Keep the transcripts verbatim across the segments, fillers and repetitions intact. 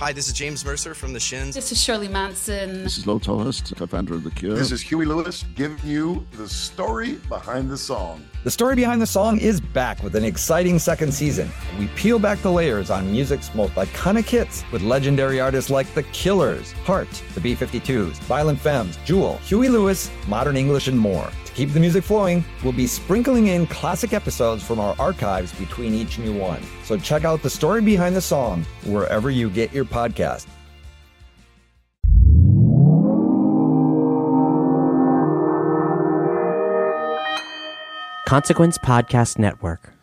Hi, this is James Mercer from The Shins. This is Shirley Manson. This is Lo Tallest, co-founder of The Cure. This is Huey Lewis giving you the story behind the song. The Story Behind the Song is back with an exciting second season. We peel back the layers on music's most iconic hits with legendary artists like The Killers, Heart, the B fifty-twos, Violent Femmes, Jewel, Huey Lewis, Modern English, and more. To keep the music flowing, we'll be sprinkling in classic episodes from our archives between each new one. So check out The Story Behind the Song wherever you get your podcast. Consequence Podcast Network.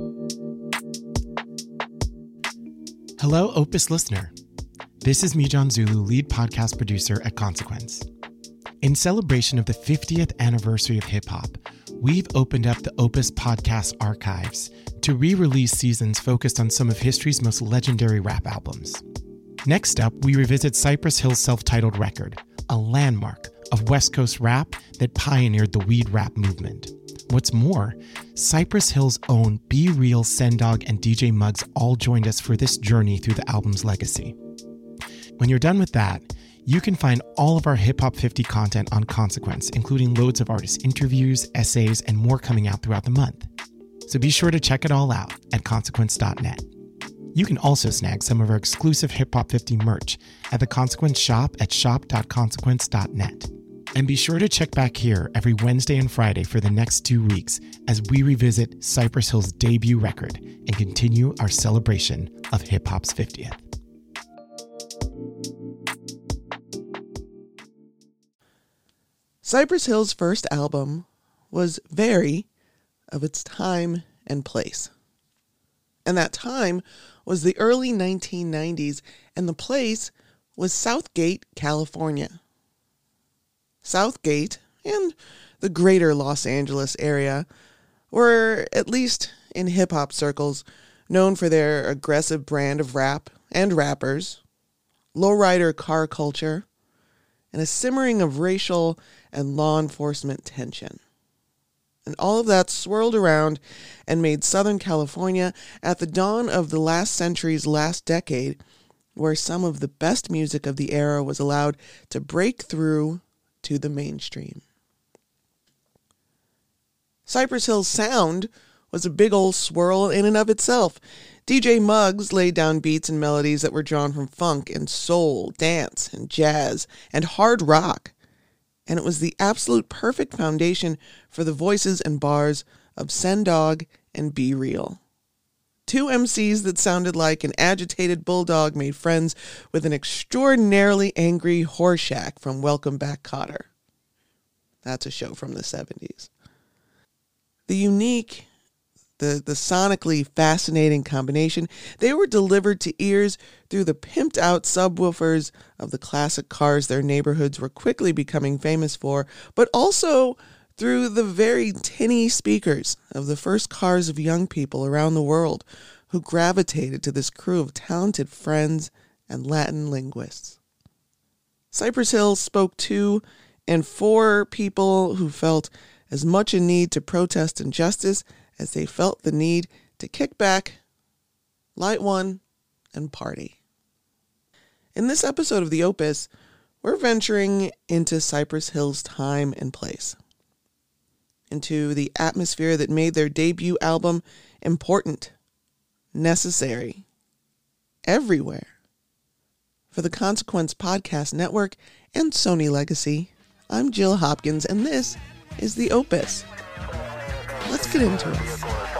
Hello, Opus listener. This is Mijan Zulu, lead podcast producer at Consequence. In celebration of the fiftieth anniversary of hip-hop, we've opened up the Opus Podcast archives to re-release seasons focused on some of history's most legendary rap albums. Next up, we revisit Cypress Hill's self-titled record, a landmark of West Coast rap that pioneered the weed rap movement. What's more, Cypress Hill's own Be Real, Sendog, and D J Muggs all joined us for this journey through the album's legacy. When you're done with that, you can find all of our Hip Hop fifty content on Consequence, including loads of artist interviews, essays, and more coming out throughout the month. So be sure to check it all out at consequence dot net. You can also snag some of our exclusive Hip Hop fifty merch at the Consequence shop at shop dot consequence dot net. And be sure to check back here every Wednesday and Friday for the next two weeks as we revisit Cypress Hill's debut record and continue our celebration of hip hop's fiftieth. Cypress Hill's first album was very of its time and place. And that time was the early nineteen nineties, and the place was Southgate, California. Southgate and the greater Los Angeles area were, at least in hip-hop circles, known for their aggressive brand of rap and rappers, lowrider car culture, and a simmering of racial and law enforcement tension. And all of that swirled around and made Southern California, at the dawn of the last century's last decade, where some of the best music of the era was allowed to break through to the mainstream. Cypress Hill's sound was a big old swirl in and of itself. D J Muggs laid down beats and melodies that were drawn from funk and soul, dance and jazz and hard rock. And it was the absolute perfect foundation for the voices and bars of Sendog and Be Real. Two M Cs that sounded like an agitated bulldog made friends with an extraordinarily angry Horshack from Welcome Back, Kotter. That's a show from the seventies. The unique, the, the sonically fascinating combination, they were delivered to ears through the pimped-out subwoofers of the classic cars their neighborhoods were quickly becoming famous for, but also through the very tinny speakers of the first cars of young people around the world who gravitated to this crew of talented friends and Latin linguists. Cypress Hill spoke to and for people who felt as much a need to protest injustice as they felt the need to kick back, light one, and party. In this episode of The Opus, we're venturing into Cypress Hill's time and place, into the atmosphere that made their debut album important, necessary, everywhere. For the Consequence Podcast Network and Sony Legacy, I'm Jill Hopkins, and this is The Opus. Let's get into it.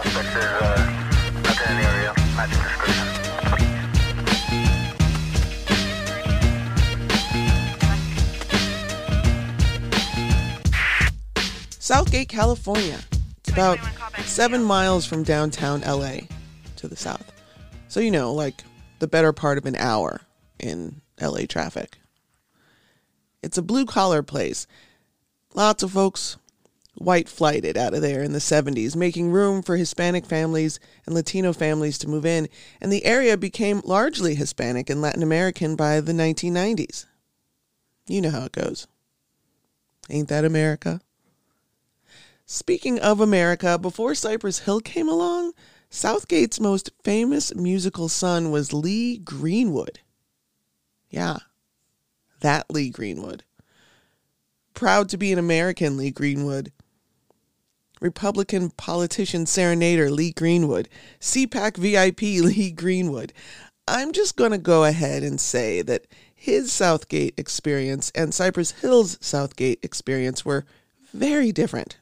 Southgate, California. It's about seven miles from downtown L A to the south. So, you know, like the better part of an hour in L A traffic. It's a blue-collar place. Lots of folks white flighted out of there in the seventies, making room for Hispanic families and Latino families to move in, and the area became largely Hispanic and Latin American by the nineteen nineties. You know how it goes. Ain't that America? Speaking of America, before Cypress Hill came along, Southgate's most famous musical son was Lee Greenwood. Yeah, that Lee Greenwood. Proud to be an American, Lee Greenwood. Republican politician serenader Lee Greenwood. C PAC V I P Lee Greenwood. I'm just going to go ahead and say that his Southgate experience and Cypress Hill's Southgate experience were very different.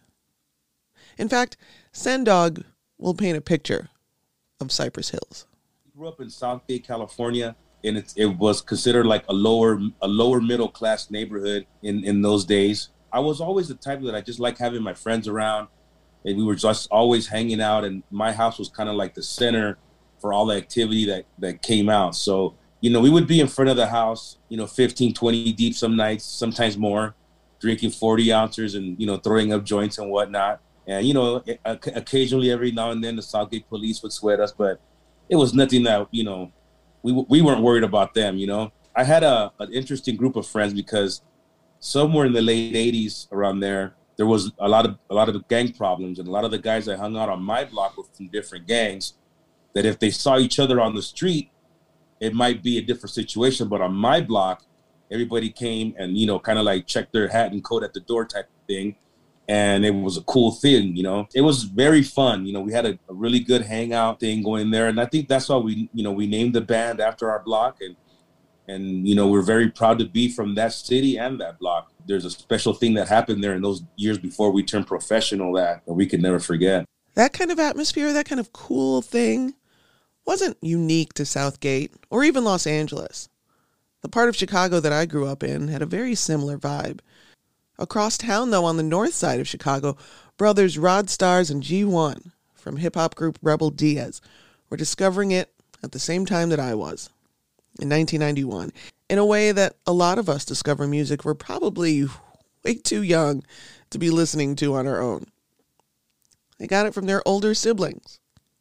In fact, Sendog will paint a picture of Cypress Hills. I grew up in Southgate, California, and it, it was considered like a lower a lower middle class neighborhood in, in those days. I was always the type that I just like having my friends around, and we were just always hanging out, and my house was kind of like the center for all the activity that, that came out. So, you know, we would be in front of the house, you know, fifteen, twenty deep some nights, sometimes more, drinking forty ounces and, you know, throwing up joints and whatnot. And, you know, occasionally every now and then the Southgate police would sweat us, but it was nothing that, you know, we we weren't worried about them, you know. I had a an interesting group of friends because somewhere in the late eighties around there, there was a lot of a lot of gang problems, and a lot of the guys that hung out on my block were from different gangs, that if they saw each other on the street, it might be a different situation. But on my block, everybody came and, you know, kind of like checked their hat and coat at the door type of thing. And it was a cool thing, you know. It was very fun. You know, we had a, a really good hangout thing going there. And I think that's why we, you know, we named the band after our block. And, and you know, we're very proud to be from that city and that block. There's a special thing that happened there in those years before we turned professional that we could never forget. That kind of atmosphere, that kind of cool thing wasn't unique to Southgate or even Los Angeles. The part of Chicago that I grew up in had a very similar vibe. Across town, though, on the north side of Chicago, brothers Rod Stars and G one from hip-hop group Rebel Diaz were discovering it at the same time that I was, in nineteen ninety-one, in a way that a lot of us discover music we're probably way too young to be listening to on our own. They got it from their older siblings.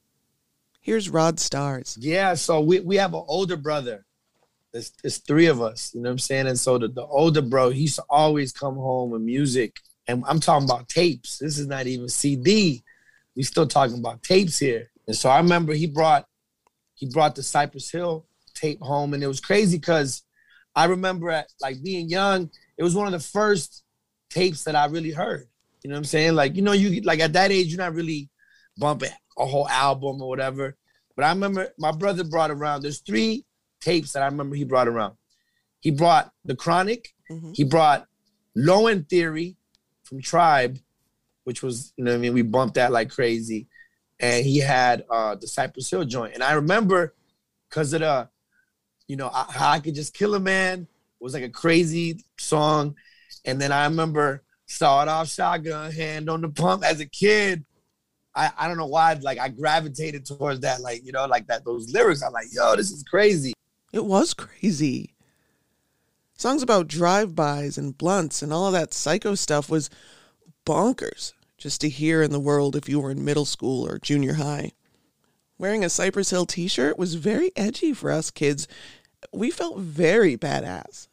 Here's Rod Stars. Yeah, so we, we have an older brother. It's, it's three of us, you know what I'm saying? And so the, the older bro, he used to always come home with music. And I'm talking about tapes. This is not even C D. We still talking about tapes here. And so I remember he brought he brought the Cypress Hill tape home. And it was crazy because I remember at like being young, it was one of the first tapes that I really heard. You know what I'm saying? Like, you know, you like at that age, you're not really bumping a whole album or whatever. But I remember my brother brought around, there's three tapes that I remember he brought around. He brought The Chronic. Mm-hmm. He brought Low End Theory from Tribe, which was, you know what I mean? We bumped that like crazy. And he had uh, the Cypress Hill joint. And I remember because of the, you know, I, How I Could Just Kill a Man was like a crazy song. And then I remember Start Off Shotgun, Hand on the Pump as a kid. I, I don't know why, like I gravitated towards that, like, you know, like that, those lyrics. I'm like, yo, this is crazy. It was crazy. Songs about drive-bys and blunts and all of that psycho stuff was bonkers just to hear in the world if you were in middle school or junior high. Wearing a Cypress Hill t-shirt was very edgy for us kids. We felt very badass.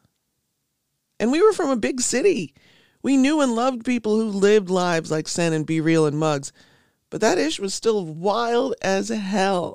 And we were from a big city. We knew and loved people who lived lives like Sen and Be Real and Muggs. But that ish was still wild as hell.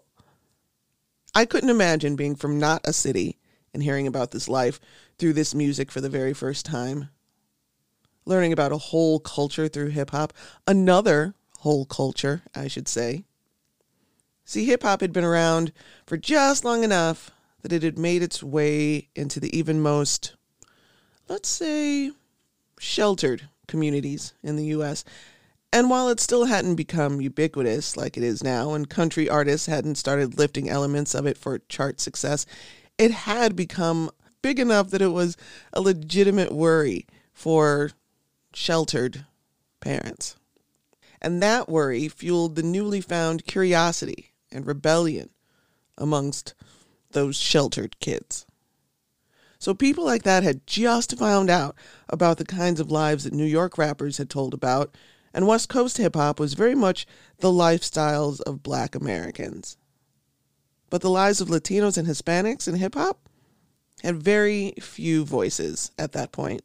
I couldn't imagine being from not a city and hearing about this life through this music for the very first time. Learning about a whole culture through hip-hop. Another whole culture, I should say. See, hip-hop had been around for just long enough that it had made its way into the even most, let's say, sheltered communities in the U S And while it still hadn't become ubiquitous like it is now, and country artists hadn't started lifting elements of it for chart success, it had become big enough that it was a legitimate worry for sheltered parents. And that worry fueled the newly found curiosity and rebellion amongst those sheltered kids. So people like that had just found out about the kinds of lives that New York rappers had told about, and West Coast hip-hop was very much the lifestyles of Black Americans. But the lives of Latinos and Hispanics in hip-hop had very few voices at that point.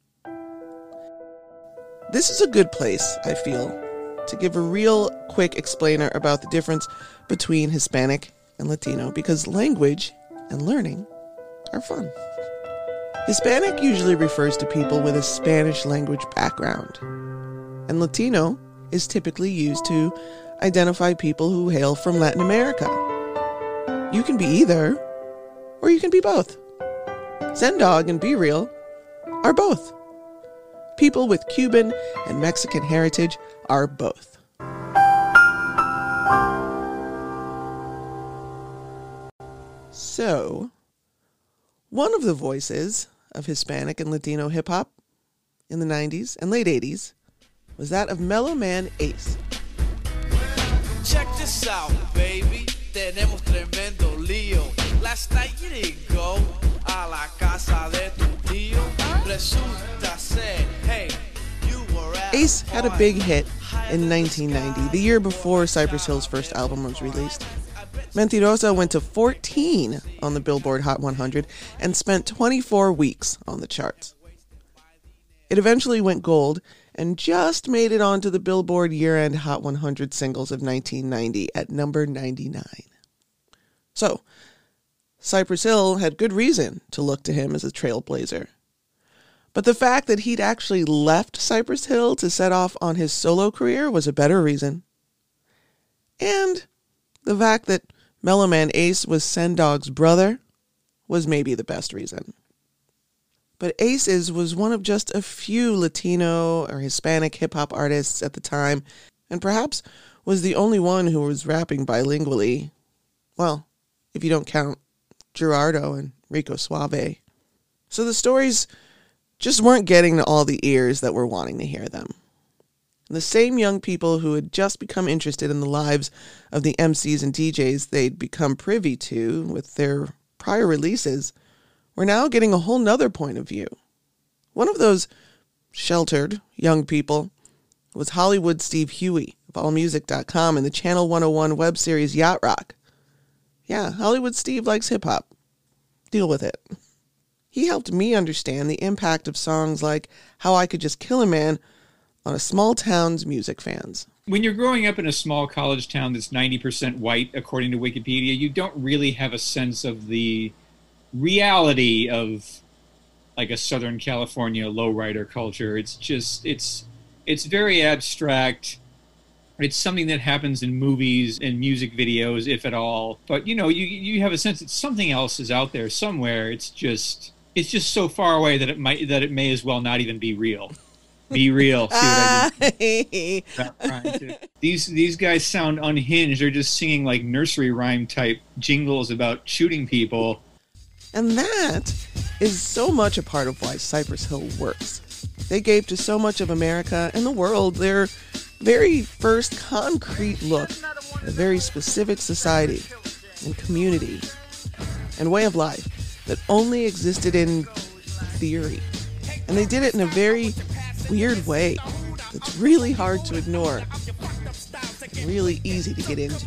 This is a good place, I feel, to give a real quick explainer about the difference between Hispanic and Latino, because language and learning are fun. Hispanic usually refers to people with a Spanish language background, and Latino is typically used to identify people who hail from Latin America. You can be either, or you can be both. Zendog and Be Real are both. People with Cuban and Mexican heritage are both. So, one of the voices of Hispanic and Latino hip-hop in the nineties and late eighties was that of Mellow Man Ace. Check this out, baby. Tenemos tremendo lío. Last night you didn't go a la casa de tu tío. Resulta ser, hey, you were at Ace had a big hit in nineteen ninety, the year before Cypress Hill's first album was released. Mentirosa went to fourteen on the Billboard Hot one hundred and spent twenty-four weeks on the charts. It eventually went gold and just made it onto the Billboard year-end Hot one hundred singles of nineteen ninety at number ninety-nine. So, Cypress Hill had good reason to look to him as a trailblazer. But the fact that he'd actually left Cypress Hill to set off on his solo career was a better reason. And the fact that Mellow Man Ace was Zendog's brother was maybe the best reason. But Aces was one of just a few Latino or Hispanic hip-hop artists at the time, and perhaps was the only one who was rapping bilingually. Well, if you don't count Gerardo and Rico Suave. So the stories just weren't getting to all the ears that were wanting to hear them. The same young people who had just become interested in the lives of the M Cs and D Js they'd become privy to with their prior releases were now getting a whole nother point of view. One of those sheltered young people was Hollywood Steve Huey of all music dot com and the Channel one oh one web series Yacht Rock. Yeah, Hollywood Steve likes hip-hop. Deal with it. He helped me understand the impact of songs like How I Could Just Kill a Man on a small town's music fans. When you're growing up in a small college town that's ninety percent white, according to Wikipedia, you don't really have a sense of the reality of like a Southern California lowrider culture. It's just, it's, it's very abstract. It's something that happens in movies and music videos, if at all. But, you know, you, you have a sense that something else is out there somewhere. It's just, it's just so far away that it might, that it may as well not even be real. Be real. See what I did? Not trying to. These these guys sound unhinged. They're just singing like nursery rhyme type jingles about shooting people. And that is so much a part of why Cypress Hill works. They gave to so much of America and the world their very first concrete look at a very specific society and community and way of life that only existed in theory. And they did it in a very weird way that's really hard to ignore and really easy to get into.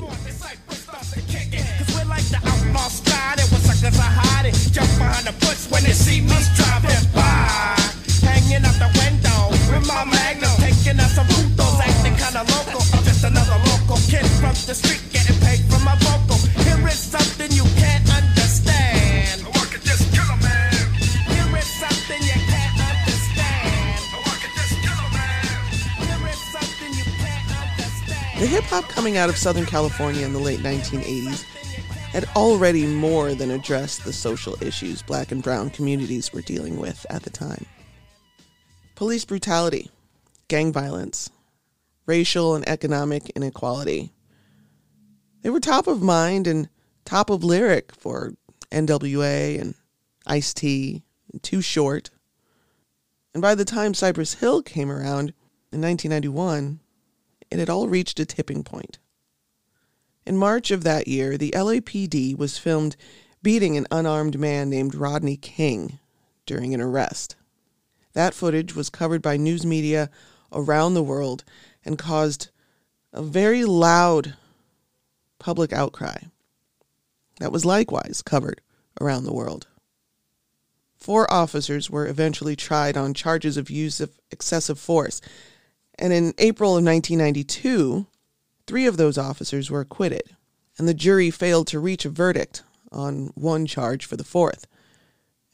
The hip-hop coming out of Southern California in the late nineteen eighties had already more than addressed the social issues black and brown communities were dealing with at the time. Police brutality, gang violence, racial and economic inequality. They were top of mind and top of lyric for N W A and Ice-T and Too Short. And by the time Cypress Hill came around in nineteen ninety-one, it had all reached a tipping point. In March of that year, the L A P D was filmed beating an unarmed man named Rodney King during an arrest. That footage was covered by news media around the world and caused a very loud public outcry that was likewise covered around the world. Four officers were eventually tried on charges of use of excessive force, and in April of nineteen ninety-two, three of those officers were acquitted, and the jury failed to reach a verdict on one charge for the fourth.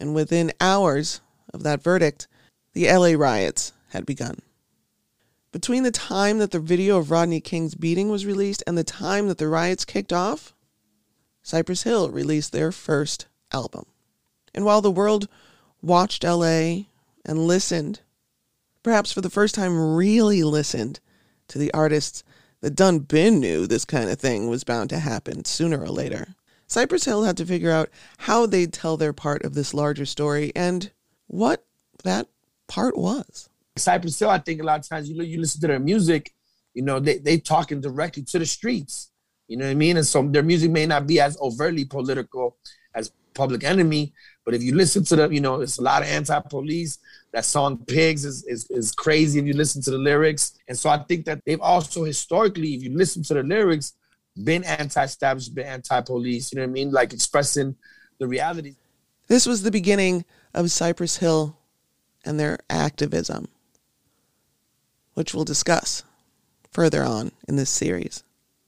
And within hours of that verdict, the L A riots had begun. Between the time that the video of Rodney King's beating was released and the time that the riots kicked off, Cypress Hill released their first album. And while the world watched L A and listened, perhaps for the first time really listened to the artists that done been knew this kind of thing was bound to happen sooner or later, Cypress Hill had to figure out how they'd tell their part of this larger story and what that part was. Cypress Hill, I think a lot of times you you listen to their music, you know, they they talking directly to the streets. You know what I mean? And so their music may not be as overtly political as Public Enemy, but if you listen to them, you know, it's a lot of anti-police. That song Pigs is, is is crazy if you listen to the lyrics. And so I think that they've also historically, if you listen to the lyrics, been anti-establishment, been anti-police, you know what I mean? Like expressing the reality. This was the beginning of Cypress Hill and their activism, which we'll discuss further on in this series.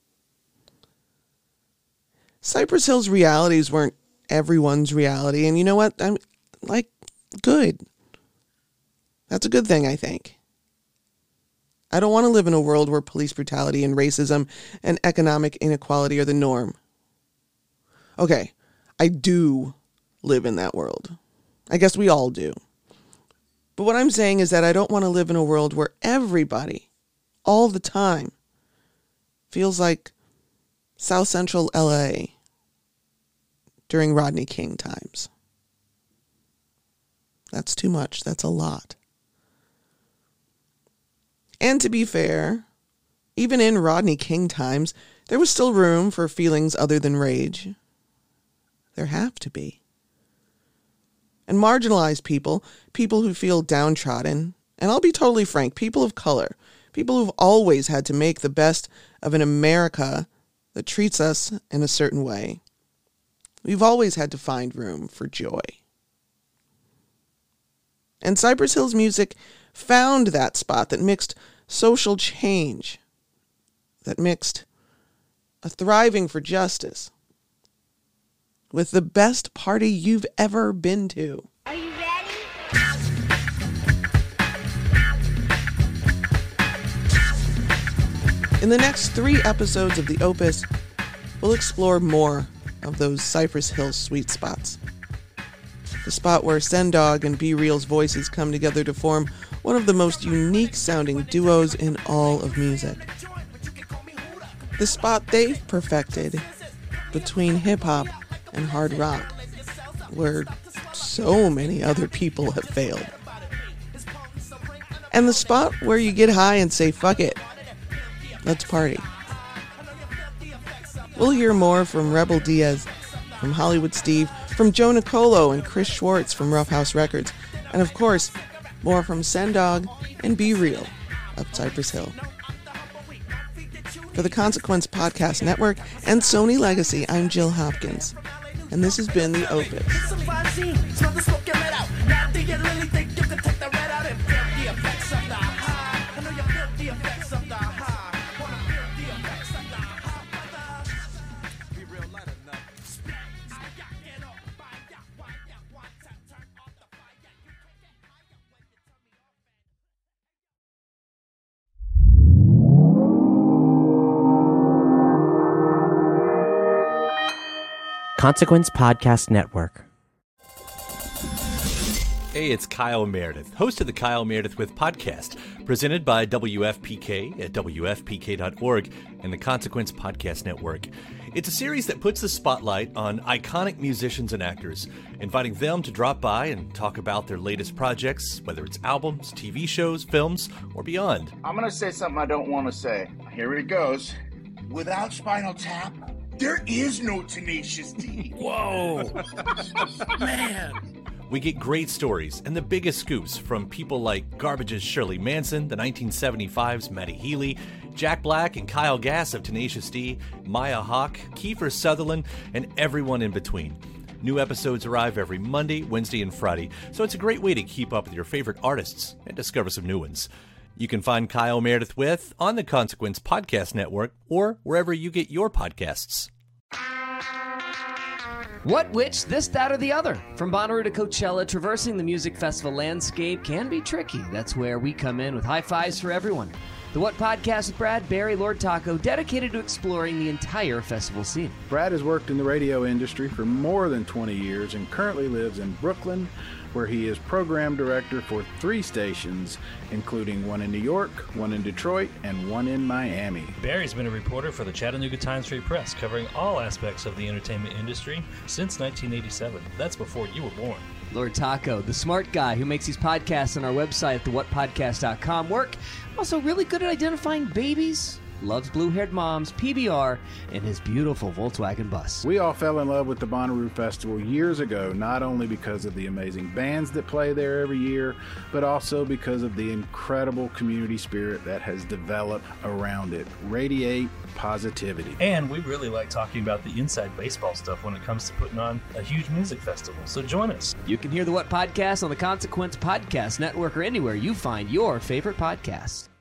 Cypress Hill's realities weren't everyone's reality, and you know what? I'm like, good. That's a good thing, I think. I don't want to live in a world where police brutality and racism and economic inequality are the norm. Okay, I do live in that world. I guess we all do. But what I'm saying is that I don't want to live in a world where everybody, all the time, feels like South Central L A during Rodney King times. That's too much. That's a lot. And to be fair, even in Rodney King times, there was still room for feelings other than rage. There have to be. And marginalized people, people who feel downtrodden, and I'll be totally frank, people of color, people who've always had to make the best of an America that treats us in a certain way. We've always had to find room for joy. And Cypress Hill's music found that spot that mixed social change, that mixed a thriving for justice with the best party you've ever been to. Are you ready? In the next three episodes of the Opus, we'll explore more of those Cypress Hill sweet spots. The spot where Sendog and B-Real's voices come together to form one of the most unique sounding duos in all of music. The spot they've perfected between hip-hop and hard rock, where so many other people have failed. And the spot where you get high and say, fuck it, let's party. We'll hear more from Rebel Diaz, from Hollywood Steve, from Joe Nicolo and Chris Schwartz from Rough House Records, and of course, more from Sendog and B-Real of Cypress Hill. For the Consequence Podcast Network and Sony Legacy, I'm Jill Hopkins, and this has been The Opus. Consequence Podcast Network. Hey, it's Kyle Meredith, host of the Kyle Meredith With podcast, presented by W F P K at W F P K dot org and the Consequence Podcast Network. It's a series that puts the spotlight on iconic musicians and actors, inviting them to drop by and talk about their latest projects, whether it's albums, T V shows, films, or beyond. I'm going to say something I don't want to say. Here it goes. Without Spinal Tap, there is no Tenacious D. Whoa! Man! We get great stories and the biggest scoops from people like Garbage's Shirley Manson, the nineteen seventy-five's Matty Healy, Jack Black and Kyle Gass of Tenacious D, Maya Hawke, Kiefer Sutherland, and everyone in between. New episodes arrive every Monday, Wednesday, and Friday, so it's a great way to keep up with your favorite artists and discover some new ones. You can find Kyle Meredith With on the Consequence Podcast Network or wherever you get your podcasts. What, which, this, that, or the other. From Bonnaroo to Coachella, traversing the music festival landscape can be tricky. That's where we come in with high fives for everyone. The What Podcast with Brad, Barry, Lord Taco, dedicated to exploring the entire festival scene. Brad has worked in the radio industry for more than twenty years and currently lives in Brooklyn, where he is program director for three stations, including one in New York, one in Detroit, and one in Miami. Barry's been a reporter for the Chattanooga Times-Free Press, covering all aspects of the entertainment industry since nineteen eighty-seven. That's before you were born. Lord Taco, the smart guy who makes these podcasts on our website at the what podcast dot com work. Also really good at identifying babies, loves blue-haired moms, P B R, and his beautiful Volkswagen bus. We all fell in love with the Bonnaroo Festival years ago, not only because of the amazing bands that play there every year, but also because of the incredible community spirit that has developed around it. Radiate positivity. And we really like talking about the inside baseball stuff when it comes to putting on a huge music festival. So join us. You can hear the What Podcast on the Consequence Podcast Network or anywhere you find your favorite podcasts.